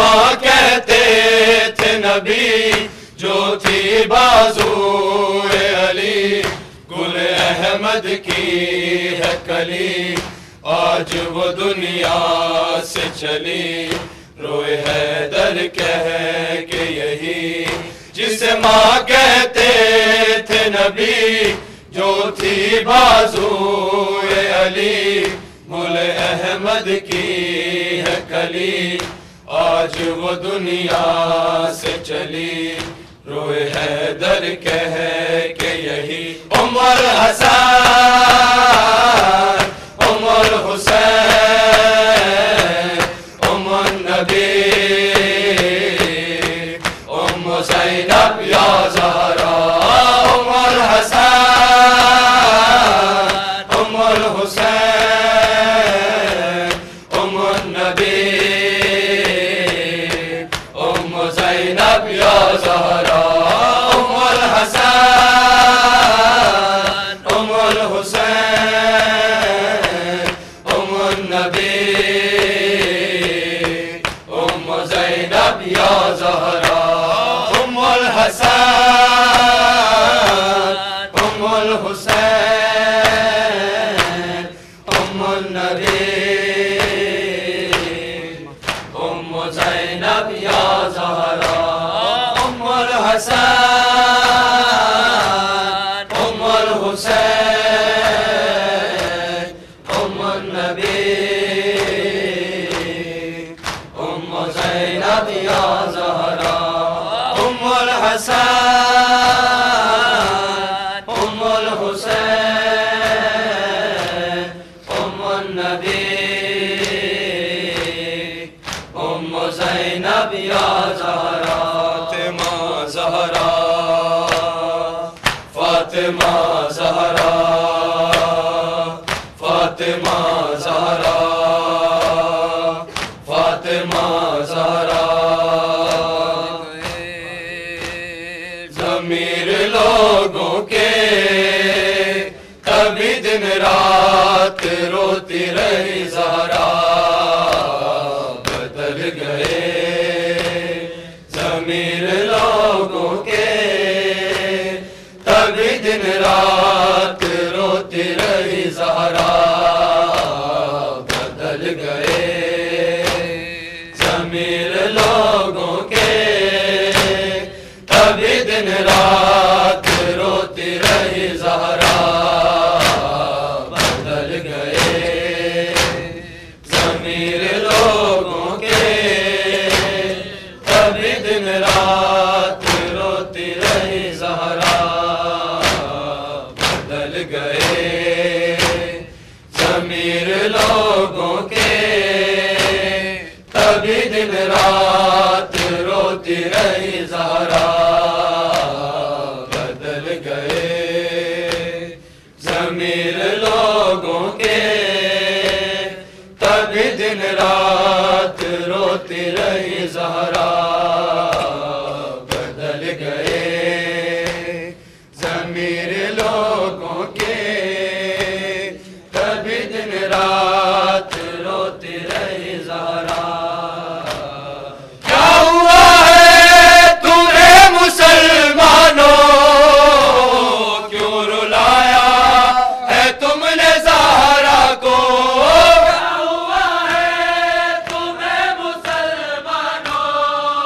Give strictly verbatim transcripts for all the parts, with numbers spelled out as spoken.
ماں کہتے تھے نبی جو تھی بازو علی گل احمد کی ہے کلی آج وہ دنیا سے چلی روئے حیدر کہہ کے یہی جسے ماں کہتے تھے نبی جو تھی بازو علی گل احمد کی ہے کلی آج وہ دنیا سے چلی روئے حیدر کہہ کے یہی عمر حسن عمر حسین ام النبی ام زینب یا زہرا عمر حسن عمر حسین ام النبی ام زینب یا زہرا عمر حسن عمر حسین ام النبی ام زینب یا زہرا ام الحسن ام الحسین ام النبی ام زینب یا زہرا ام الحسن ام الحسین ام النبی ام زینب یا زہرا ام الحسن ام الحسین ام النبی ام زینب یا زہرا فاطمہ زہرا فاطمہ زہرا فاطمہ زہرا فاطمہ زہرا ضمیر لوگوں کے کبھی دن رات روتی رہی زہرا بدل گئے ضمیر لوگوں کے کبھی دن رات روتی رہی زہرا بدل گئے ضمیر لوگوں کے کبھی دن رات روتی رہی زہرا بدل گئے ضمیر لوگوں کے کبھی دن رات روتی رہی زہرا بدل گئے ضمیر لوگوں کے کبھی دن رات روتی رہی زہرا بدل گئے ضمیر لوگوں کے کبھی دن رات روتی رہی زہرا بدل گئے ضمیر لوگوں کے کبھی دن رات روتی رہی زہرا کیا ہوا ہے تمہیں مسلمانوں کیوں رلایا ہے تم نے زہرا کو کیا ہوا ہے تمہیں مسلمانوں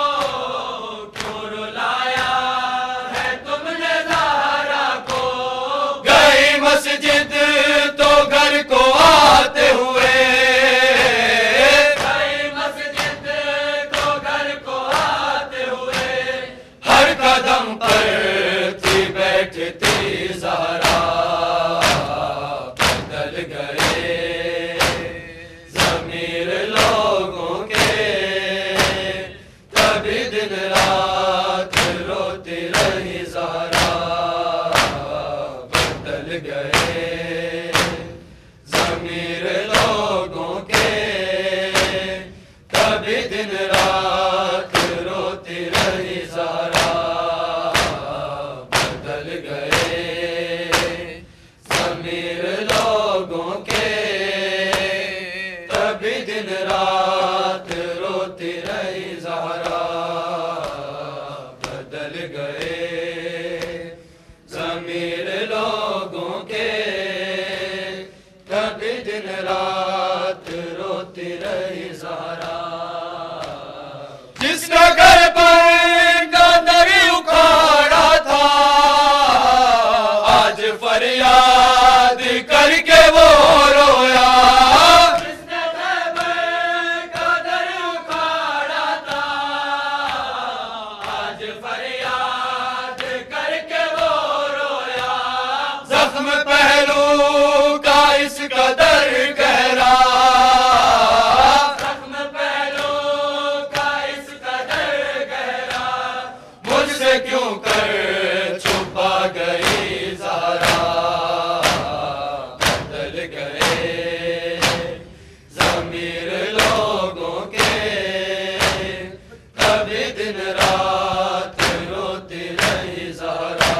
کبھی دن رات روتی رہی زہرا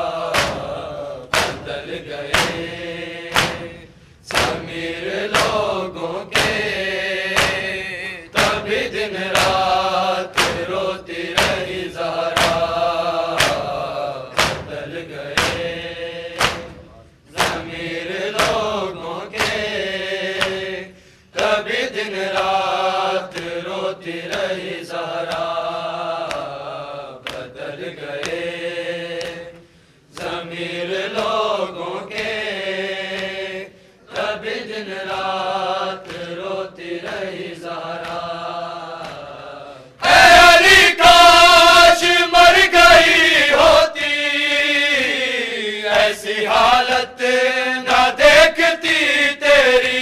بدل گئے ضمیر لوگوں کے کبھی دن رات روتی رہی زہرا بدل گئے ضمیر لوگوں کے کبھی دن رات روتی رہی زہرا بدل گئے ضمیر لوگوں کے کبھی دن رات روتی رہی زہرا اے علی کاش مر گئی ہوتی ایسی حالت نہ دیکھتی تیری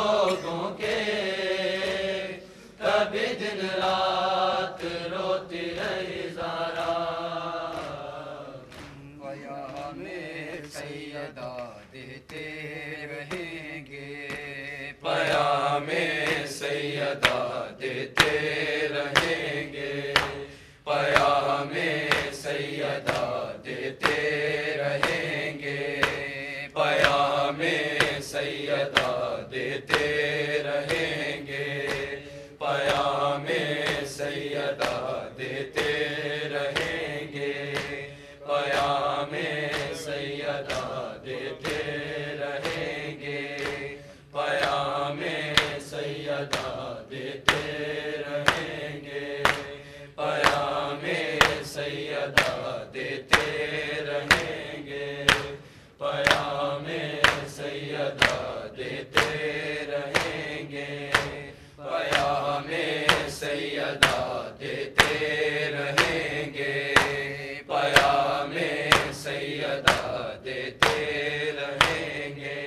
کبھی دن رات روتی رہی زہرا پیام سیدہ دیتے رہیں گے پیام سیدہ دیتے رہیں گے پیام سیدہ دیتے رہیں گے پیام سیدہ دیتے رہیں گے پیام سیدہ دیتے رہیں گے پیام سیدہ دیتے رہیں گے پیام سیدہ دیتے رہیں گے پیام سیدہ دیتے رہیں گے پیام سیدہ دیتے رہیں گے پیام سیدہ دیتے رہیں گے پیام سیدہ دیتے رہیں گے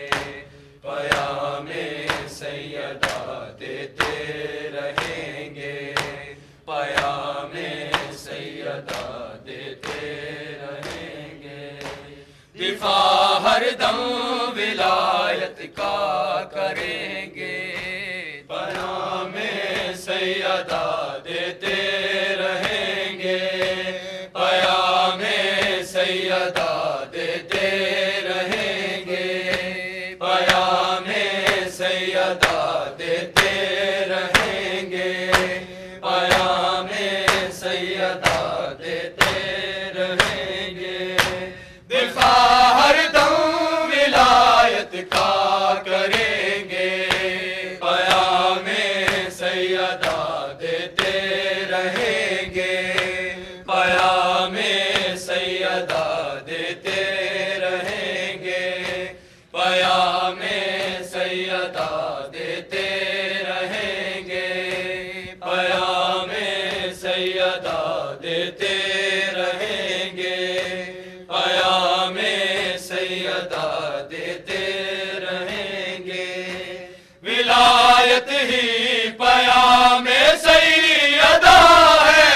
پیام سیدہ دیتے رہیں گے پیام سیدہ دیتے رہیں گے دفاع ہر دم ولایت کا کریں گے پیام سیدہ دیتے رہیں گے پیام سیدہ دیتے رہیں گے پیام سیدہ دیتے رہیں گے پیام سیدہ دیتے رہیں گے دفاع ہر دم ولایت کا کریں گے پیام سیدہ دیتے رہیں گے پیام سیدہ دیتے رہیں گے پیام سیدہ دیتے رہیں گے پیام سیدہ دیتے رہیں گے پیام سیدہ دیتے رہیں گے ولایت ہی پیام سیدہ ہے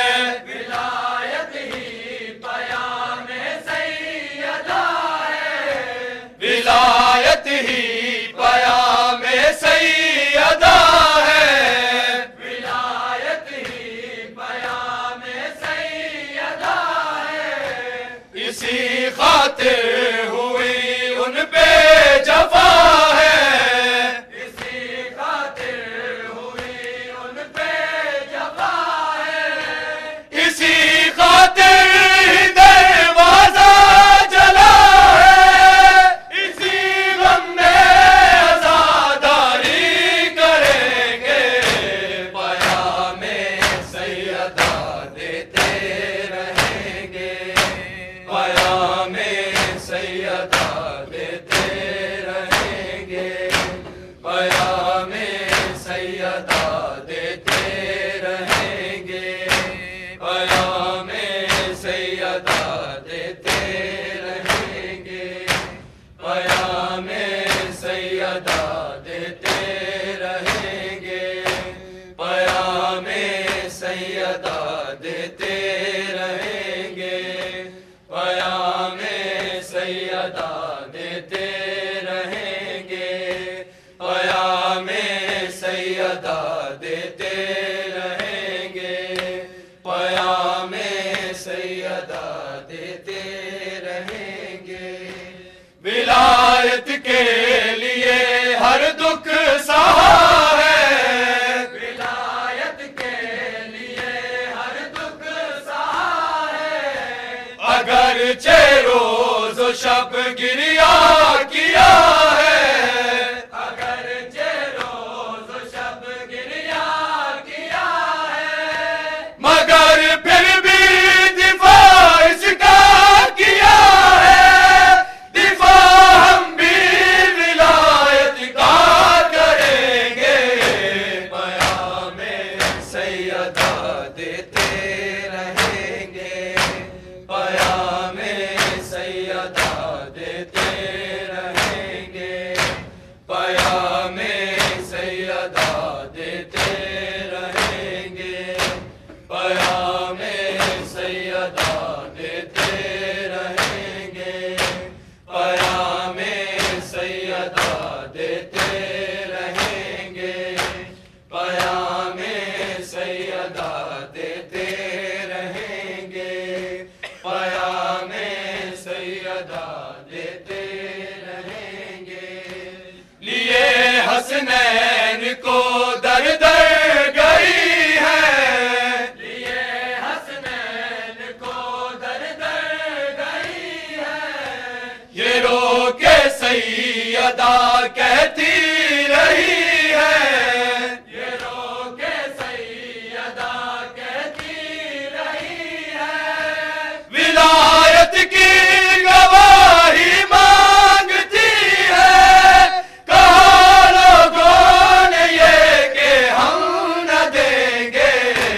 ولایت ہی پیام سیدہ ہے ولایت ہی پیام سیدہ ہے ولایت ہی پیام سیدہ ہے اسی خاطر ہوئی ان پہ جفا ہے اسی خاطر ہوئی ان پہ جفا ہے اسی خاطر دروازہ جلا ہے اسی غم میں عزاداری کریں گے پیام سیدہ دیتے رہیں گے پیام سیدہ دیتے رہیں گے پیام سیدہ دیتے رہیں گے پیام سیدہ دیتے رہیں گے پیام سیدہ دیتے رہیں گے پیام سیدہ دیتے رہیں گے پیام سیدہ دیتے رہیں گے پیام سیدہ دیتے رہیں گے پیام سیدہ دیتے رہیں گے ولایت کے لیے ہر دکھ سہا ہے ولایت کے لیے ہر دکھ سہا ہے اگرچہ روز و شب گریا کیا ہے اگرچہ روز و شب گریا کیا ہے مگر پھر بھی دفاع اس کا کیا ہے دفاع ہم بھی ولایت کا کریں گے پیام سیدہ دیتے رہیں گے پیام سیدہ دیتے رہیں سیدہ کہتی رہی ہے، یہ رو کے سیدہ کہتی رہی ہے، ولایت کی گواہی مانگتی ہے، کہا لوگوں نے یہ کہ ہم نہ دیں گے،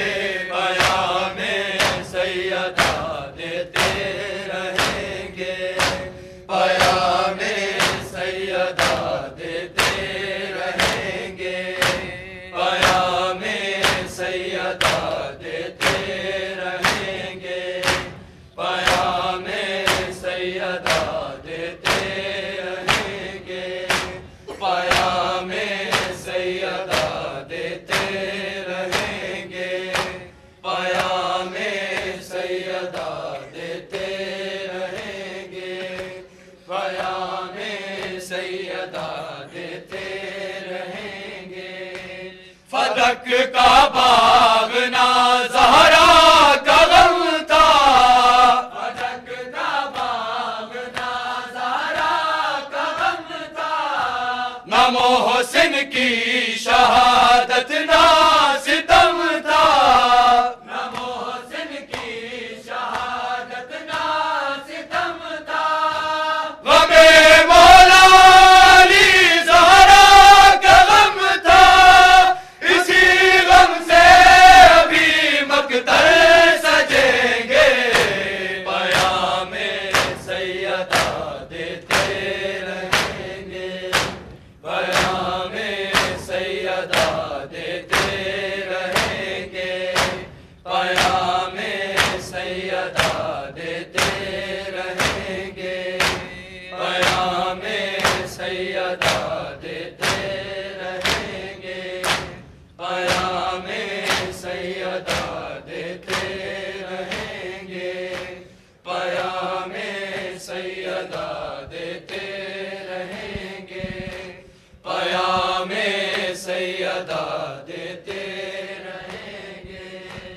پیام سیدہ دیتے رہیں گے، پیام سیدہ دیتے رہیں گے، پیام سیدہ دیتے رہیں گے، پیام سیدہ دیتے رہیں گے، پیام سیدہ دیتے رہیں گے، پیام سیدہ دیتے رہیں گے، پیام سیدہ دیتے رہیں گے۔ فدق کا باغ نہ زہرا کا غم تھا، فدق کا باغ نہ زہرا کا غم تھا، نہ محسن کی شہادت نہ ستم تھا، نہ محسن کی شہادت نہ ستم تھا، غم مولا علی زہرا کا غم تھا، اسی غم سے ابھی مقتل سجیں گے، پیام سیدہ دیتے رہیں گے، پیام سیدہ دیتے رہیں گے، پیام سیدہ دیتے رہیں گے، پیام سیدہ دیتے رہیں گے، پیام سیدہ دیتے رہیں گے، پیام سیدہ دیتے رہیں گے، پیام سیدہ دیتے رہیں گے۔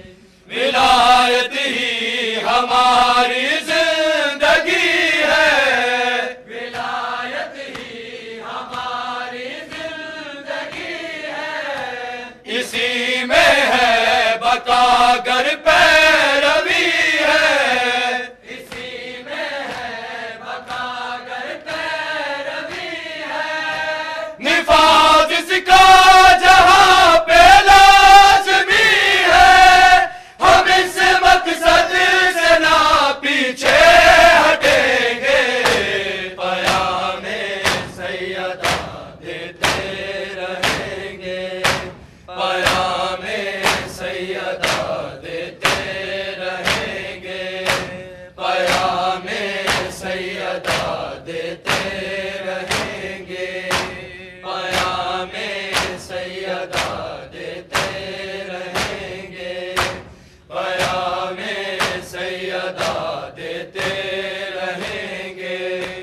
ولایت ہی ہماری زندگی ہے، ولایت ہی ہماری زندگی ہے، اسی میں ہے بقا گر پیروی ہے، اسی میں ہے بقا گر پیروی ہے، نفاذ اس کا جہاں پہ لازمی ہے، ہم اس مقصد سے نہ پیچھے ہٹیں گے، پیام سیدہ دیتے رہیں گے، پیام سیدہ دیتے رہیں گے، پیام سیدہ دیتے رہیں گے، پیام سیدہ دیتے رہیں گے، پیام سیدہ دیتے رہیں گے،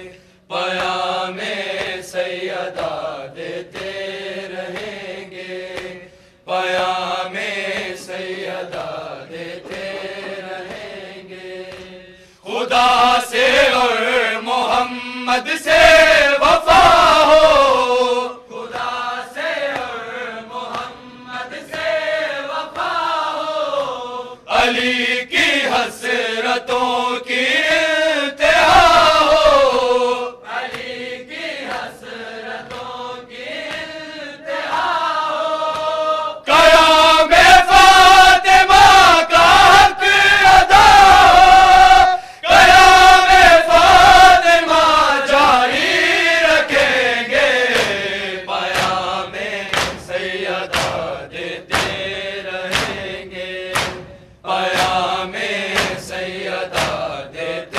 پیام سیدہ دیتے رہیں گے، پیام سیدہ دیتے رہیں گے۔ خدا سے اور محمد سے وفا ہو، خدا سے اور محمد سے وفا ہو، علی کی حسرتوں کی انتہا ہو، علی کی حسرتوں کی انتہا ہو، قیام فاطمہ کا حق ادا ہو، قیام فاطمہ جاری رکھیں گے، پیام سیدہ دیتے رہیں گے، پیام سیدہ دیتے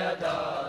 ادا